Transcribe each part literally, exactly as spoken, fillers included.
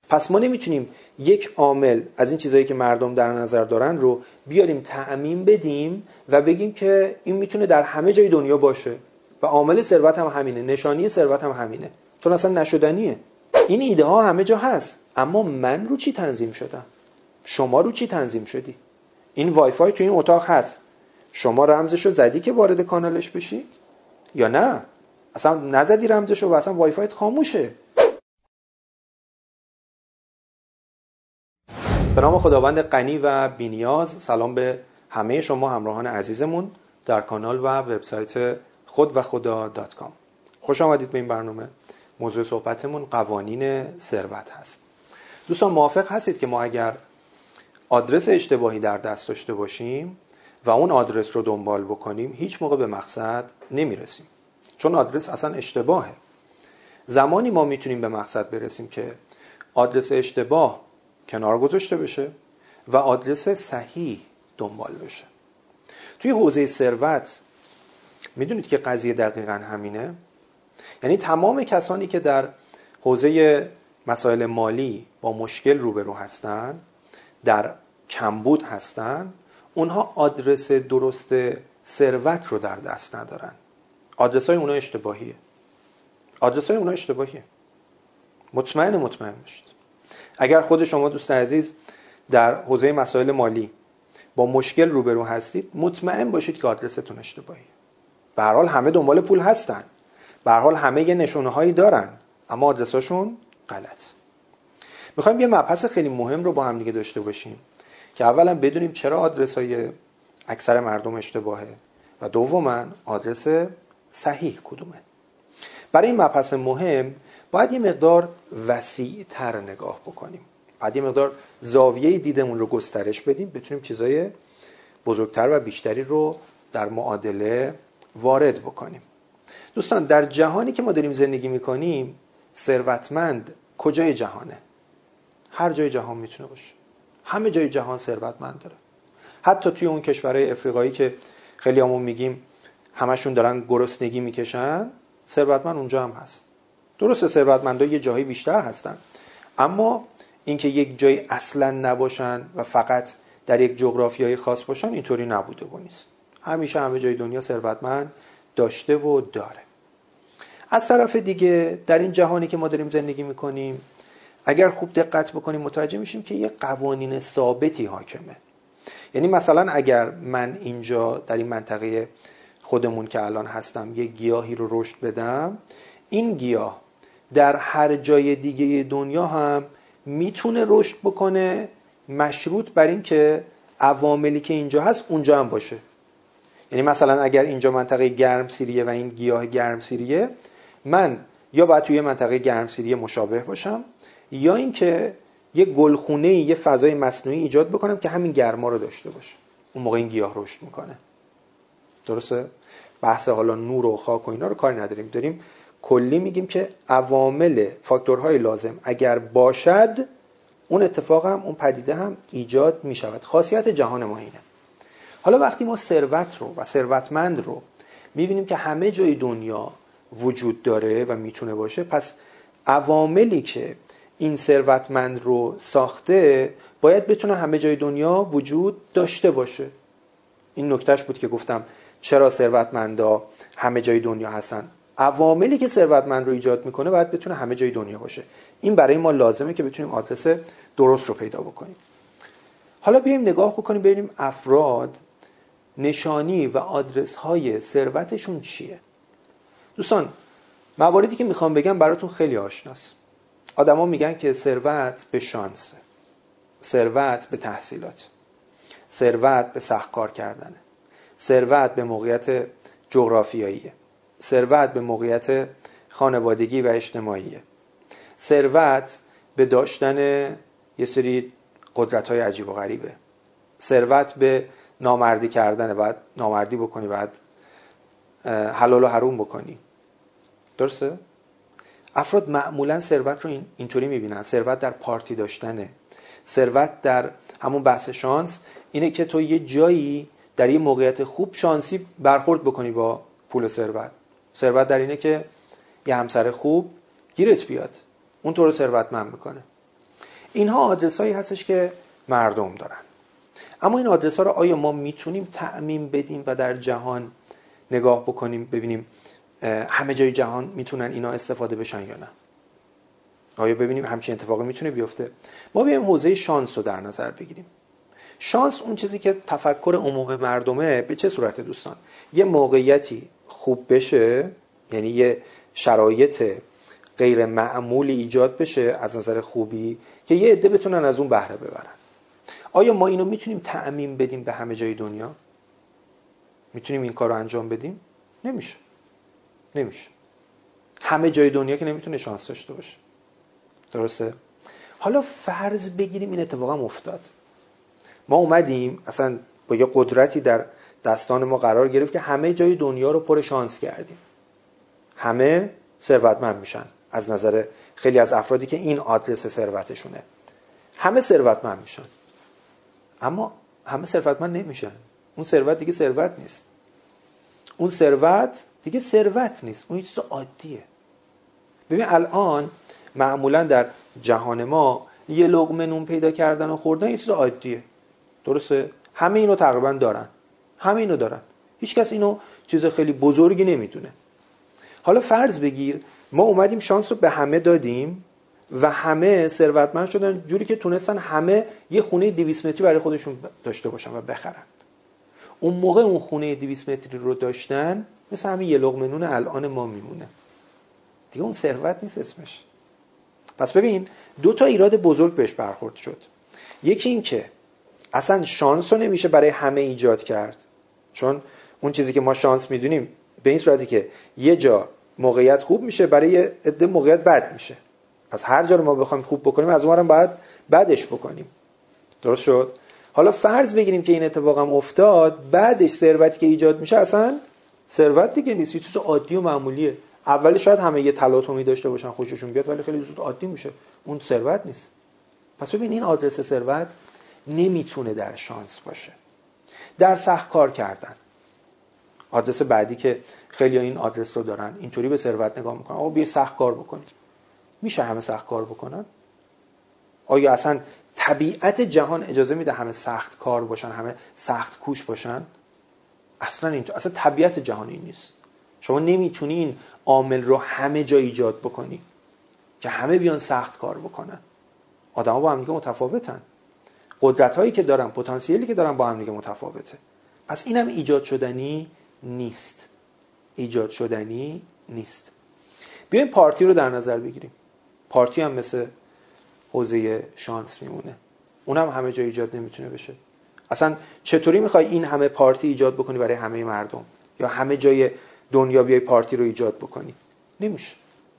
پس ما نمیتونیم یک عامل از این چیزایی که مردم در نظر دارن رو بیاریم تعمیم بدیم و بگیم که این میتونه در همه جای دنیا باشه و عامل ثروت هم همینه، نشانی ثروت هم همینه، چون اصلا نشدنیه. این ایده ها همه جا هست، اما من رو چی تنظیم شدم؟ شما رو چی تنظیم شدی؟ این وای فای تو این اتاق هست، شما رمزشو زدی که وارد کانالش بشی یا نه؟ اصلا نزدی رمزشو و اصلا وای فایت خاموشه. به نام خداوند غنی و بی‌نیاز، سلام به همه شما همراهان عزیزمون در کانال و وبسایت خود و خدا دات کام. خوش آمدید به این برنامه. موضوع صحبتمون قوانین ثروت هست. دوستان موافق هستید که ما اگر آدرس اشتباهی در دست داشته باشیم و اون آدرس رو دنبال بکنیم هیچ موقع به مقصد نمیرسیم، چون آدرس اصلا اشتباهه. زمانی ما میتونیم به مقصد برسیم که آدرس اشتباه کنار گذاشته بشه و آدرس صحیح دنبال بشه. توی حوزه ثروت میدونید که قضیه دقیقاً همینه. یعنی تمام کسانی که در حوزه مسائل مالی با مشکل روبرو هستن، در کمبود هستن، اونها آدرس درست ثروت رو در دست ندارن. آدرسای اونها اشتباهیه. آدرسای اونها اشتباهیه. مطمئن مطمئن باشید. اگر خود شما دوست عزیز در حوزه مسائل مالی با مشکل روبرو هستید، مطمئن باشید که آدرستون اشتباهیه. به هر حال همه دنبال پول هستن، به هر حال همه یه نشونه هایی دارن، اما آدرساشون غلط. میخوایم یه مبحث خیلی مهم رو با هم دیگه داشته باشیم که اولا بدونیم چرا آدرس های اکثر مردم اشتباهه و دوما آدرس صحیح کدومه. برای این مبحث مهم باید یه مقدار وسیع‌تر نگاه بکنیم. باید یه مقدار زاویه دیدمون رو گسترش بدیم، بتونیم چیزای بزرگتر و بیشتری رو در معادله وارد بکنیم. دوستان در جهانی که ما داریم زندگی میکنیم، ثروتمند کجای جهانه؟ هر جای جهان میتونه باشه. همه جای جهان ثروتمند داره. حتی توی اون کشورهای افریقایی که خیلی همون میگیم همشون دارن گرسنگی میکشن، ثروتمند اونجا هم هست. درسته ثروتمندا یه جایی بیشتر هستن، اما اینکه یک جایی اصلا نباشن و فقط در یک جغرافیای خاص باشن اینطوری نبوده و نیست. همیشه همه جای دنیا ثروتمند داشته و داره. از طرف دیگه در این جهانی که ما داریم زندگی میکنیم، اگر خوب دقت بکنیم متوجه میشیم که یه قوانین ثابتی حاکمه. یعنی مثلا اگر من اینجا در این منطقه خودمون که الان هستم یه گیاهی رو رشد بدم، این گیاه در هر جای دیگه دنیا هم میتونه رشد بکنه، مشروط بر این که عواملی که اینجا هست اونجا هم باشه. یعنی مثلا اگر اینجا منطقه گرمسیریه و این گیاه گرمسیریه، من یا باید توی منطقه گرمسیریه مشابه باشم یا اینکه یه گلخونه، یه فضای مصنوعی ایجاد بکنم که همین گرما رو داشته باشه. اون موقع این گیاه رشد میکنه. درسته؟ بحث حالا نور و خاک و اینا رو کاری نداریم. داریم کلی میگیم که عوامل، فاکتورهای لازم اگر باشد، اون اتفاق هم، اون پدیده هم ایجاد میشود. خاصیت جهان ما اینه. حالا وقتی ما ثروت رو و ثروتمند رو میبینیم که همه جای دنیا وجود داره و میتونه باشه، پس عواملی که این ثروتمند رو ساخته باید بتونه همه جای دنیا وجود داشته باشه. این نکتهش بود که گفتم چرا ثروتمندا همه جای دنیا هستن. عواملی که ثروتمند رو ایجاد میکنه باید بتونه همه جای دنیا باشه. این برای ما لازمه که بتونیم آدرس درست رو پیدا بکنیم. حالا بیایم نگاه بکنیم ببینیم افراد نشانی و آدرس های ثروتشون چیه. دوستان مواردی که میخوام بگم براتون خیلی آشناست. آدما میگن که ثروت به شانسه، ثروت به تحصیلات، ثروت به سخت کار کردنه، ثروت به موقعیت جغرافیاییه، ثروت به موقعیت خانوادگی و اجتماعیه، ثروت به داشتن یه سری قدرت‌های عجیب و غریبه، ثروت به نامردی کردنه، باید نامردی بکنی، باید حلال و حروم بکنی. درسته؟ افراد معمولا ثروت رو اینطوری میبینن. ثروت در پارتی داشتنه. ثروت در همون بحث شانس اینه که تو یه جایی در یه موقعیت خوب شانسی برخورد بکنی با پول ثروت. ثروت در اینه که یه همسر خوب گیرت بیاد، اون تو رو ثروتمند میکنه. اینها آدرس‌هایی هستش که مردم دارن. اما این آدرس‌ها رو آیا ما میتونیم تعمیم بدیم و در جهان نگاه بکنیم ببینیم همه جای جهان میتونن اینا استفاده بشن یا نه؟ آیا ببینیم همچین اتفاقی میتونه بیفته؟ ما بیایم حوزه شانس رو در نظر بگیریم. شانس اون چیزی که تفکر عموم مردمه به چه صورت دوستان؟ یه موقعیتی خوب بشه، یعنی یه شرایط غیر معمولی ایجاد بشه از نظر خوبی که یه عده بتونن از اون بهره ببرن. آیا ما اینو میتونیم تعمیم بدیم به همه جای دنیا؟ میتونیم این کار رو انجام بدیم؟ نمیشه. نمیشه. همه جای دنیا که نمیتونه شانس داشته باشه. درسته؟ حالا فرض بگیریم این اتفاقا افتاد. ما اومدیم اصلا با یه قدرتی در دستان ما قرار گرفت که همه جای دنیا رو پر شانس کردیم. همه ثروتمند میشن از نظر خیلی از افرادی که این آدرس ثروتشونه. همه ثروتمند میشن. اما همه ثروتمند نمیشن. اون ثروت دیگه ثروت نیست. اون ثروت دیگه ثروت نیست. اون چیز عادیه. ببین الان معمولا در جهان ما یه لقمه نون پیدا کردن و خوردن یه چیز عادیه. درسته؟ همه اینو تقریبا دارن. همه اینو دارن. هیچ کس اینو چیز خیلی بزرگی نمیدونه. حالا فرض بگیر ما اومدیم شانس رو به همه دادیم و همه ثروتمند شدن جوری که تونستن همه یه خونه دویست متری برای خودشون داشته باشن و بخرن. اون موقع اون خونه دویست متری رو داشتن مثل همین یه لقمه نون الان ما میمونه. دیگه اون ثروت نیست اسمش. پس ببین دو تا ایراد بزرگ بهش برخورد شد. یکی این که اصلا شانس رو نمیشه برای همه ایجاد کرد، چون اون چیزی که ما شانس میدونیم به این صورتی که یه جا موقعیت خوب میشه برای یه عده موقعیت بد میشه. پس هر جا رو ما بخوایم خوب بکنیم از اونم باید بدش بکنیم. درست شد؟ حالا فرض بگیریم که این اتفاق هم افتاد، بعدش ثروتی که ایجاد میشه اصلا ثروت دیگه نیست، یه چیز عادی و معمولیه. اولی شاید همه یه تلاطمی داشته باشن خوششون بیاد ولی خیلی زود عادی میشه. اون ثروت نیست. پس ببین این آدرس ثروت نمیتونه در شانس باشه. در سخت کار کردن. آدرس بعدی که خیلی این آدرس رو دارن اینطوری به ثروت نگاه میکنن. آقا بیا سخت کار بکنیم. میشه همه سخت کار بکنن؟ آیا اصلا طبیعت جهان اجازه میده همه سخت کار باشن، همه سخت کوش باشن؟ اصلا اینطور. اصلا طبیعت جهان این نیست. شما نمیتونی این عامل رو همه جا ایجاد بکنی که همه بیان سخت کار بکنن. آدم‌ها با هم دیگه متفاوتن. قدرت‌هایی که دارن، پتانسیلی که دارن با هم دیگه متفاوته. پس اینم ایجاد شدنی نیست. ایجاد شدنی نیست. بیایم پارتی رو در نظر بگیریم. پارتی هم مثل حوزه شانس میمونه. اونم همه جا ایجاد نمیتونه بشه. اصلا چطوری میخوای این همه پارتی ایجاد بکنی برای همه مردم یا همه جای دنیا بیای پارتی رو ایجاد بکنی؟ نمیشه.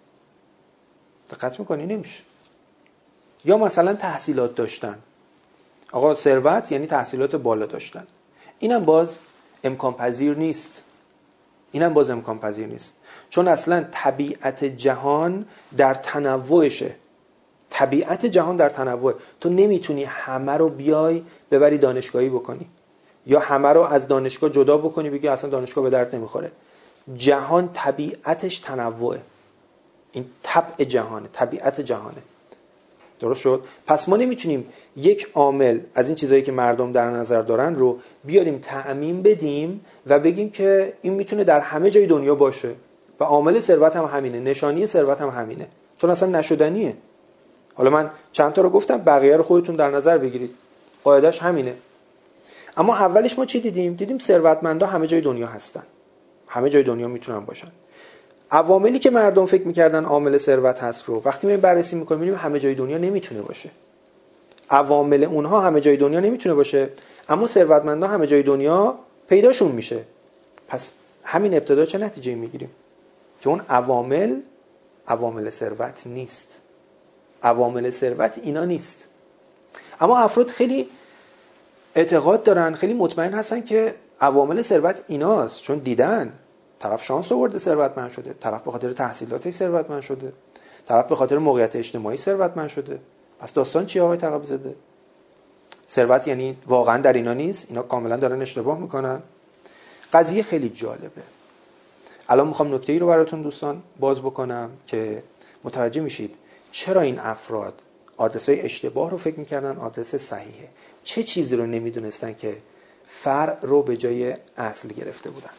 دقت میکنی؟ نمیشه. یا مثلا تحصیلات داشتن. آقا ثروت یعنی تحصیلات بالا داشتن. اینم باز امکان پذیر نیست. اینم باز امکان پذیر نیست. چون اصلا طبیعت جهان در تنوعشه. طبیعت جهان در تنوع. تو نمیتونی همه رو بیای ببری دانشگاهی بکنی یا همه رو از دانشگاه جدا بکنی بگی اصلا دانشگاه به درد نمیخوره. جهان طبیعتش تنوعه. این طبع جهانه، طبیعت جهانه. درست شد؟ پس ما نمیتونیم یک عامل از این چیزایی که مردم در نظر دارن رو بیاریم تعمیم بدیم و بگیم که این میتونه در همه جای دنیا باشه و عامل ثروت هم همینه، نشانی ثروت هم همینه، چون اصلا نشدنیه. حالا من چند تا رو گفتم، بقیه رو خودتون در نظر بگیرید. قاعدش همینه. اما اولش ما چی دیدیم؟ دیدیم ثروتمندا همه جای دنیا هستن. همه جای دنیا میتونن باشن. عواملی که مردم فکر میکردن عامل ثروت هست رو وقتی ما بررسی میکنیم میبینیم همه جای دنیا نمیتونه باشه. عوامل اونها همه جای دنیا نمیتونه باشه، اما ثروتمندا همه جای دنیا پیداشون میشه. پس همین ابتدا چه نتیجه میگیریم؟ که اون عوامل عوامل ثروت نیست. عوامل ثروت اینا نیست. اما افراد خیلی اعتقاد دارن، خیلی مطمئن هستن که عوامل ثروت ایناست، چون دیدن طرف شانس آورده ثروتمند شده، طرف به خاطر تحصیلاتش ثروتمند شده، طرف به خاطر موقعیت اجتماعی ثروتمند شده. پس داستان چیه آقای تقوی زاده؟ ثروت یعنی واقعا در اینا نیست؟ اینا کاملا دارن اشتباه میکنن. قضیه خیلی جالبه. الان میخوام نکته‌ای رو براتون دوستان باز بکنم که متوجه میشید چرا این افراد آدرس‌های اشتباه رو فکر می‌کردن آدرس صحیحه. چه چیزی رو نمی‌دونستن که فرع رو به جای اصل گرفته بودن.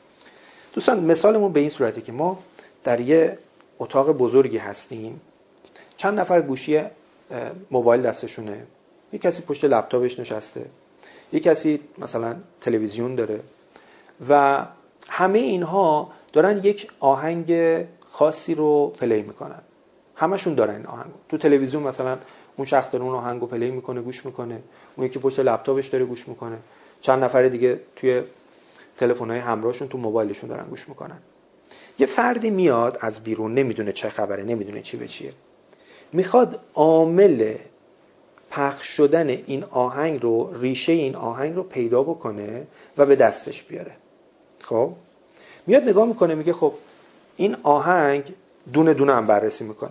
دوستان مثالمون به این صورته که ما در یه اتاق بزرگی هستیم، چند نفر گوشی موبایل دستشونه، یک کسی پشت لپتاپش نشسته، یک کسی مثلا تلویزیون داره و همه اینها دارن یک آهنگ خاصی رو پلی میکنن. همشون دارن این آهنگو. تو تلویزیون مثلا اون شخص داره اون آهنگو پلی میکنه، گوش میکنه، اون یکی پشت لپتاپش داره گوش میکنه، چند نفر دیگه توی تلفن‌های همراهشون تو موبایلشون دارن گوش میکنن. یه فردی میاد از بیرون، نمیدونه چه خبره، نمیدونه چی به چیه، میخواد عامل پخش شدن این آهنگ رو، ریشه این آهنگ رو پیدا بکنه و به دستش بیاره. خب میاد نگاه میکنه، میگه خب این آهنگ دونه دونه هم بررسی میکنه.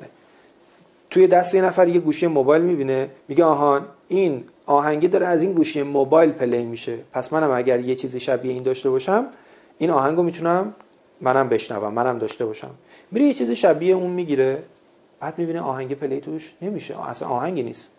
توی دست یه نفر یه گوشی موبایل میبینه، میگه آهان این آهنگی داره از این گوشی موبایل پلی میشه، پس منم اگر یه چیزی شبیه این داشته باشم این آهنگو میتونم منم بشنوم، منم داشته باشم. میره یه چیزی شبیه اون میگیره، بعد میبینه آهنگ پلی توش نمیشه، اصلا آهنگی نیست.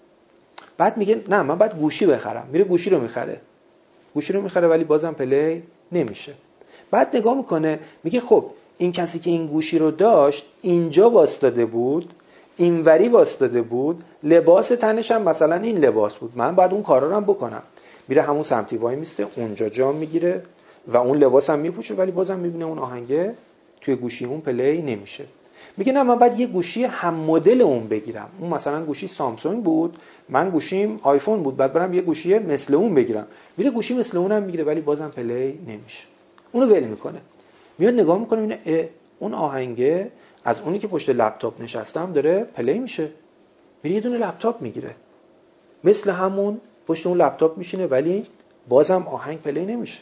بعد میگه نه من باید گوشی بخرم، میره گوشی رو میخره، گوشی رو میخره ولی بازم پلی نمیشه. بعد نگاه میکنه میگه خب این کسی که این گوشی رو داشت اینجا واسطاده بود، اینوری واسطاده بود، لباس تنش هم مثلا این لباس بود، من باید اون کارا رو هم بکنم. میره همون سمتی وای میسته، اونجا جام میگیره و اون لباس هم میپوشه ولی بازم میبینه اون آهنگه توی گوشی اون پلی نمیشه. میگه نه من باید یه گوشی هم مدل اون بگیرم، اون مثلا گوشی سامسونگ بود، من گوشیم آیفون بود، بعد برم یه گوشی مثل اون بگیرم. میره گوشی مثل اونم میگیره ولی بازم پلی نمیشه. اونو ول میکنه، میاد نگاه میکنه میبینه اون آهنگه از اونی که پشت لپتاپ نشستم داره پلی میشه. میره یه دونه لپتاپ میگیره، مثل همون پشت اون لپتاپ میشینه ولی بازم آهنگ پلی نمیشه.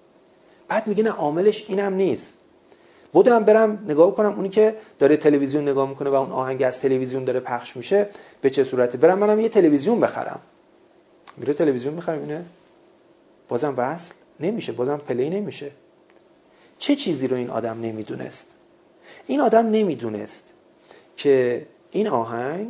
بعد میگه نه عاملش اینم نیست، بودم برم نگاه کنم اونی که داره تلویزیون نگاه میکنه و اون آهنگ از تلویزیون داره پخش میشه به چه صورتی، برم منم یه تلویزیون بخرم. میره تلویزیون میخره، اینه بازم وصل نمیشه، بازم پلی نمیشه. چه چیزی رو این آدم نمیدونست؟ این آدم نمیدونست که این آهنگ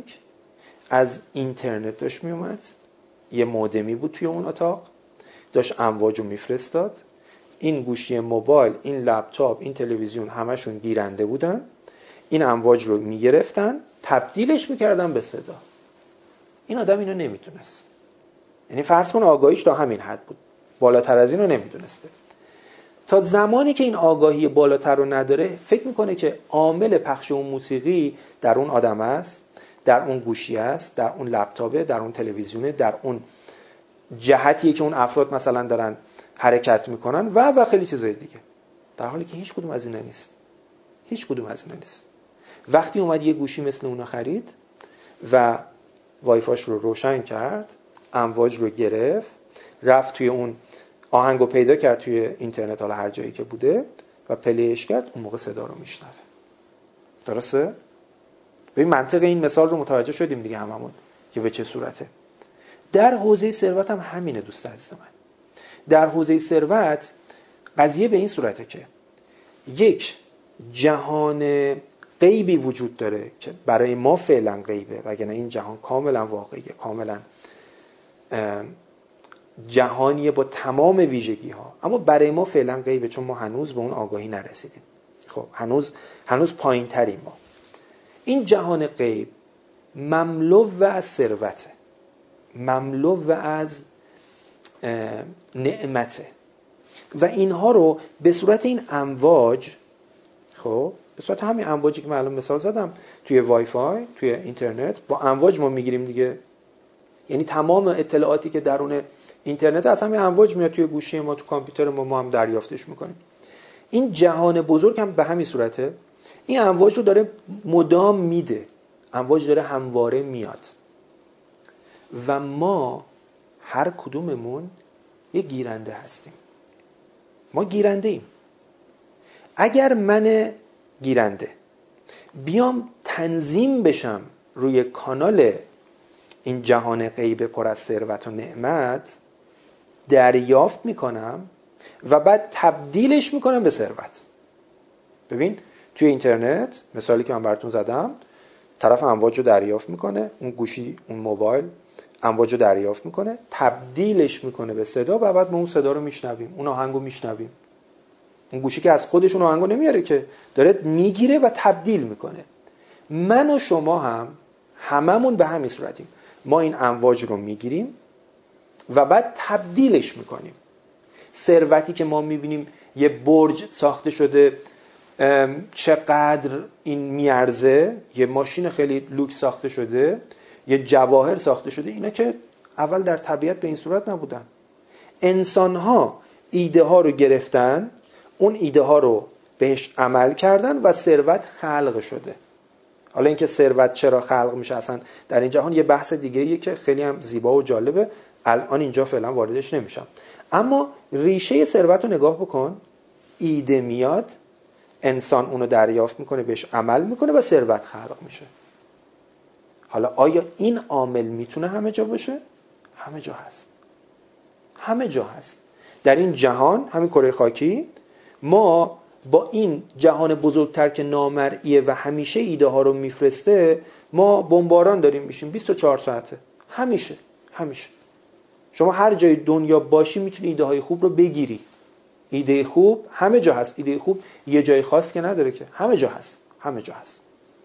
از اینترنت داشت میومد، یه مودمی بود توی اون اتاق، داشت امواج رو میفرستاد، این گوشی موبایل، این لپتاپ، این تلویزیون همشون گیرنده بودن، این امواج رو میگرفتن تبدیلش میکردن به صدا. این آدم اینو نمیدونست. یعنی فرض کن آگاهیش تا همین حد بود، بالاتر از این رو نمیدونسته. تا زمانی که این آگاهی بالاتر رو نداره فکر میکنه که عامل پخش اون موسیقی در اون آدم است، در اون گوشی است، در اون لپتاپه، در اون تلویزیونه، در اون جهتیه که اون افراد مثلا دارن حرکت میکنن و و خیلی چیزای دیگه، در حالی که هیچ کدوم از اینا نیست. هیچ کدوم از اینا نیست. وقتی اومد یه گوشی مثل اونا خرید و وایفاش رو روشن کرد، امواج رو گرفت، رفت توی اون آهنگو پیدا کرد توی اینترنت، حالا هر جایی که بوده، و پلیش کرد، اون موقع صدا رو میشنوه. درسته؟ ببین منطق این مثال رو متوجه شدیم دیگه هممون که به چه صورته. در حوزه ثروت هم همینه دوست عزیز من. در حوزه ثروت قضیه به این صورته که یک جهان غیبی وجود داره که برای ما فعلا غیبه، وگرنه این جهان کاملا واقعیه، کاملا جهانیه با تمام ویژگی ها، اما برای ما فعلا غیبه چون ما هنوز به اون آگاهی نرسیدیم. خب هنوز هنوز پایین تریم ما. این جهان غیب مملو و از ثروته، مملو و از نعمته و اینها رو به صورت این امواج، خب به صورت همین امواجی که من الان مثال زدم توی وای فای، توی اینترنت، با امواج ما میگیریم دیگه. یعنی تمام اطلاعاتی که درون اینترنت از همین امواج میاد توی گوشی ما، تو کامپیوتر ما، ما هم دریافتش میکنیم. این جهان بزرگ هم به همین صورته. این امواج رو داره مدام میده، امواج داره همواره میاد و ما هر کدوممون یه گیرنده هستیم. ما گیرنده ایم. اگر من گیرنده بیام تنظیم بشم روی کانال این جهان غیب پر از ثروت و نعمت، دریافت میکنم و بعد تبدیلش میکنم به ثروت. ببین توی اینترنت مثالی که من براتون زدم، طرف امواج رو دریافت میکنه، اون گوشی، اون موبایل امواج رو دریافت میکنه، تبدیلش میکنه به صدا و بعد ما اون صدا رو میشنویم، اون آهنگ رو میشنویم. اون گوشی که از خودش اون آهنگ رو نمیاره که، داره میگیره و تبدیل میکنه. من و شما هم هممون به همین صورتیم. ما این امواج رو میگیریم و بعد تبدیلش میکنیم. ثروتی که ما میبینیم یه برج ساخته شده، چقدر این میارزه، یه ماشین خیلی لوکس ساخته شده، یه جواهر ساخته شده، اینا که اول در طبیعت به این صورت نبودن. انسان‌ها ایده ها رو گرفتن، اون ایده ها رو بهش عمل کردن و ثروت خلق شده. حالا اینکه ثروت چرا خلق میشه اصلا در این جهان یه بحث دیگه‌ایه که خیلی هم زیبا و جالبه، الان اینجا فعلا واردش نمیشم. اما ریشه ثروت رو نگاه بکن، ایده میاد، انسان اونو دریافت میکنه، بهش عمل میکنه و ثروت خلق میشه. حالا آیا این عامل میتونه همه جا باشه؟ همه جا هست. همه جا هست. در این جهان، همین کره خاکی، ما با این جهان بزرگتر که نامرئیه و همیشه ایده ها رو میفرسته، ما بمباران داریم میشیم بیست و چهار ساعته. همیشه همیشه شما هر جای دنیا باشی میتونی ایده های خوب رو بگیری. ایده خوب همه جا هست. ایده خوب یه جای خاص که نداره که، همه جا هست. همه جا هست.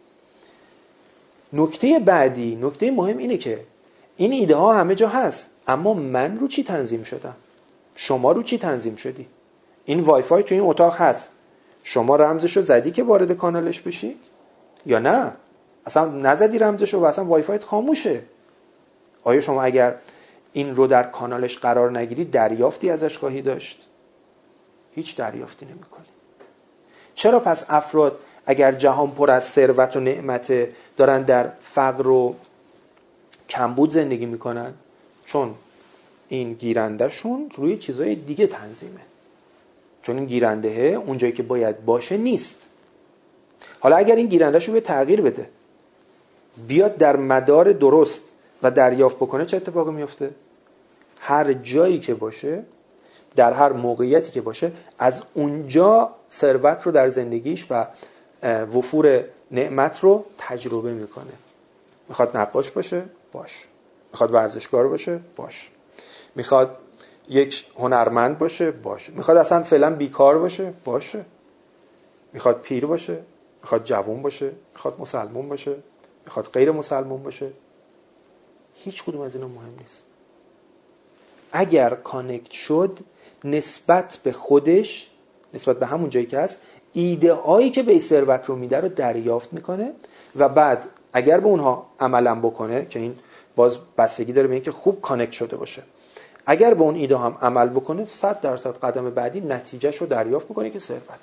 نکته بعدی، نکته مهم اینه که این ایده ها همه جا هست، اما من رو چی تنظیم شدم؟ شما رو چی تنظیم شدی؟ این وای فای تو این اتاق هست، شما رمزشو زدی که وارد کانالش بشی یا نه؟ اصلا نزدی رمزشو و اصلا وای فایت خاموشه. آیا شما اگر این رو در کانالش قرار نگیری دریافتی ازش خواهی داشت؟ هیچ دریافتی نمی‌کنی. چرا پس افراد اگر جهان پر از ثروت و نعمت دارن در فقر و کمبود زندگی میکنن؟ چون این گیرندهشون روی چیزای دیگه تنظیمه. چون این گیرنده اونجایی که باید باشه نیست. حالا اگر این گیرندهشو به تغییر بده، بیاد در مدار درست و دریافت بکنه، چه اتفاقی میفته؟ هر جایی که باشه، در هر موقعیتی که باشه، از اونجا ثروت رو در زندگیش و وفور نعمت رو تجربه میکنه. میخواد نقاش باشه؟ باش. میخواد ورزشکار باشه؟ باش. میخواد یک هنرمند باشه؟ باشه. میخواد اصلا فعلا بیکار باشه؟ باشه. میخواد پیر باشه؟ میخواد جوان باشه؟ میخواد مسلمان باشه؟ میخواد غیر مسلمان باشه؟ هیچ کدوم از اینا مهم نیست. اگر کانکت شد، نسبت به خودش، نسبت به همون جایی که هست، ایده هایی که به ثروت رو میده رو دریافت میکنه و بعد اگر به اونها عملا بکنه، که این باز بستگی داره به اینکه خوب کانکت شده باشه، اگر به اون ایده هم عمل بکنه، صد درصد قدم بعدی نتیجهش رو دریافت میکنه که ثروت.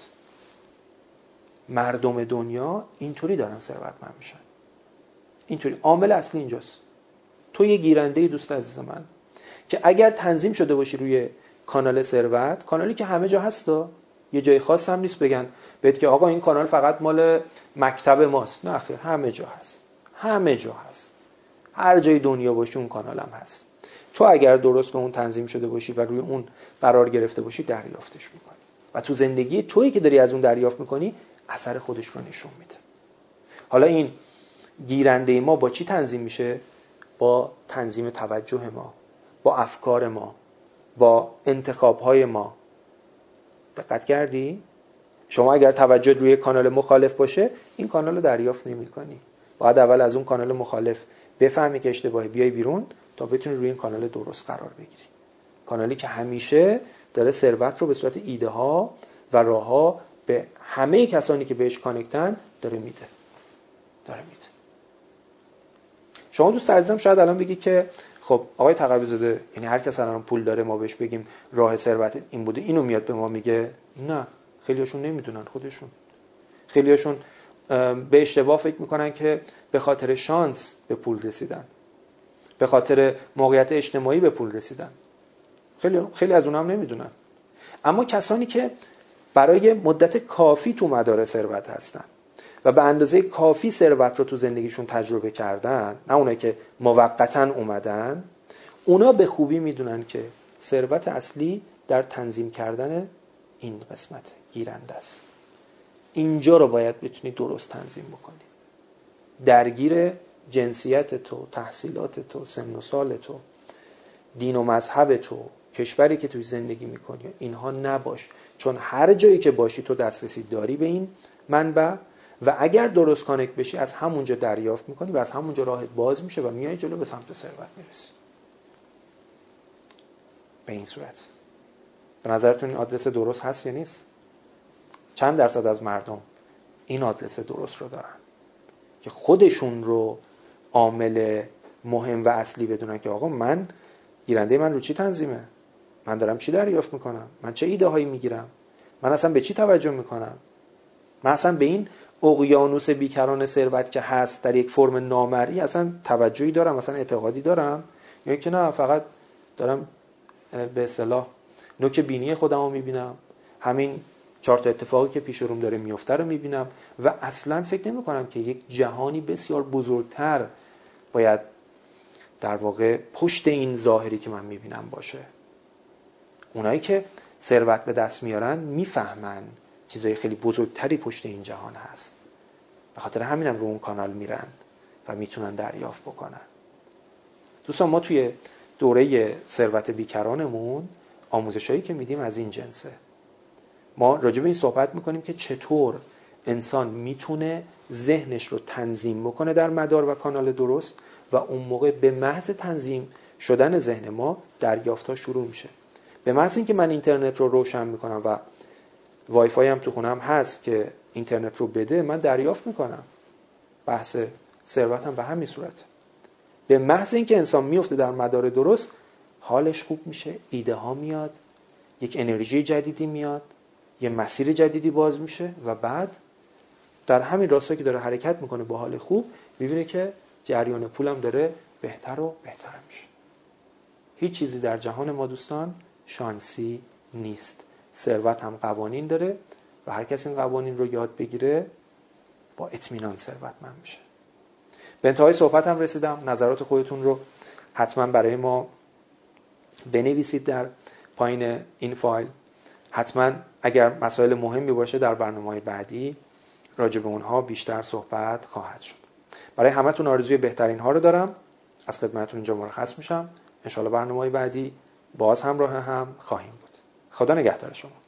مردم دنیا اینطوری دارن ثروتمند میشن. اینطوری. عامل اصلی اینجاست. تو یه گیرنده دوست عزیز من که اگر تنظیم شده باشی روی کانال ثروت، کانالی که همه جا هستا، یه جای خاص هم نیست بگن بهت که آقا این کانال فقط مال مکتب ماست. نه خیر، همه جا هست. همه جا هست. هر جای دنیا باشی اون کانال هم هست. تو اگر درست به اون تنظیم شده باشی و روی اون قرار گرفته باشی، دریافتش میکنی و تو زندگی تویی که داری از اون دریافت میکنی اثر خودش رو نشون میده. حالا این گیرنده ما با چی تنظیم میشه؟ با تنظیم توجه ما، با افکار ما، با انتخاب‌های ما. دقت کردی؟ شما اگر توجه روی کانال مخالف باشه، این کانال رو دریافت نمی‌کنی. باید اول از اون کانال مخالف بفهمی که اشتباهی، بیای بیرون تا بتونی روی این کانال درست قرار بگیری. کانالی که همیشه داره ثروت رو به صورت ایده ها و راه ها به همه کسانی که بهش کانکتن داره میده. داره میده. شما دوست عزیزم شاید الان بگی که خب آقای تقوی‌زاده، یعنی هر کس الان پول داره ما بهش بگیم راه ثروت این بوده، اینو میاد به ما میگه؟ نه، خیلیاشون نمیدونن خودشون. خیلیاشون به اشتباه فکر میکنن که به خاطر شانس به پول رسیدن، به خاطر موقعیت اجتماعی به پول رسیدن. خیلی خیلی از اونها هم نمیدونن. اما کسانی که برای مدت کافی تو مدار ثروت هستن و به اندازه کافی ثروت رو تو زندگیشون تجربه کردن، نه اونایی که موقتاً اومدن، اونا به خوبی میدونن که ثروت اصلی در تنظیم کردن این قسمت گیرنده است. اینجا رو باید بتونی درست تنظیم بکنی. درگیر جنسیت تو، تحصیلات تو، سن و سال تو، دین و مذهب تو، کشوری که توی زندگی میکنی، اینها نباش. چون هر جایی که باشی تو دسترسی داری به این منبع و اگر درست کانکت بشی از همونجا دریافت میکنی و از همونجا راهت باز میشه و میای جلو به سمت ثروت میرسی. به این صورت به نظرتون این آدرس درست هست یا نیست؟ چند درصد از مردم این آدرس درست رو دارن که خودشون رو عامل مهم و اصلی بدونن که آقا من گیرنده من رو چی تنظیمه؟ من دارم چی دریافت میکنم؟ من چه ایده هایی میگیرم؟ من اصلا به چی توجه میکنم؟ من اصلا به این اقیانوس بیکران ثروت که هست در یک فرم نامرئی اصلا توجهی دارم، اصلا اعتقادی دارم، یا اینکه نه فقط دارم به اصطلاح نوک بینی خودم رو میبینم، همین چهار تا اتفاقی که پیش روم داره میفته رو میبینم و اصلا فکر نمی کنم که یک جهانی بسیار بزرگتر باید در واقع پشت این ظاهری که من میبینم باشه. اونایی که ثروت به دست میارن میفهمن چیزای خیلی بزرگتری پشت این جهان هست، به خاطر همینم رو اون کانال میرن و میتونن دریافت بکنن. دوستان ما توی دوره ثروت بیکرانمون آموزشایی که میدیم از این جنسه. ما راجع به این صحبت میکنیم که چطور انسان میتونه ذهنش رو تنظیم بکنه در مدار و کانال درست و اون موقع به محض تنظیم شدن ذهن ما دریافت‌ها شروع میشه. به محض اینکه من اینترنت رو روشن میکنم و وای فای هم تو خونم هست که اینترنت رو بده، من دریافت میکنم. بحث ثروت هم به همین صورت. به محض اینکه انسان میفته در مدار درست، حالش خوب میشه، ایده ها میاد، یک انرژی جدیدی میاد، یه مسیر جدیدی باز میشه و بعد در همین راستا که داره حرکت میکنه با حال خوب، میبینه که جریان پولم داره بهتر و بهتر میشه. هیچ چیزی در جهان ما دوستان شانسی نیست. ثروت هم قوانین داره و هر کسی این قوانین رو یاد بگیره با اطمینان ثروتمند میشه. به انتهای صحبتم رسیدم. نظرات خودتون رو حتما برای ما بنویسید در پایین این فایل. حتما اگر مسائل مهمی باشه در برنامه‌های بعدی راجع به اونها بیشتر صحبت خواهد شد. برای همتون آرزوی بهترین ها رو دارم. از خدمتتون اینجا مرخص میشم. ان شاءالله برنامه‌های بعدی باز همراه هم خواهیم بود. خدا نگهدار شما.